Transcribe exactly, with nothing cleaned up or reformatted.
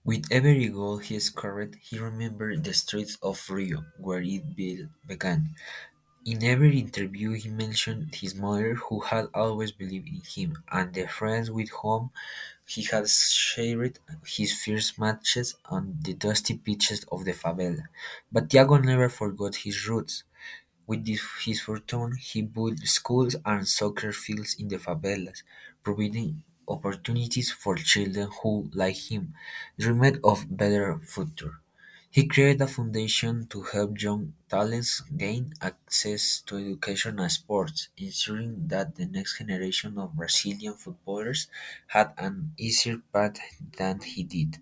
With every goal he scored, he remembered the streets of Rio, where it be- began. In every interview, he mentioned his mother, who had always believed in him, and the friends with whom he had shared his first matches on the dusty pitches of the favela. But Tiago never forgot his roots. With this, his fortune, he built schools and soccer fields in the favelas, providing opportunities for children who, like him, dreamed of better future. He created a foundation to help young talents gain access to education and sports, ensuring that the next generation of Brazilian footballers had an easier path than he did.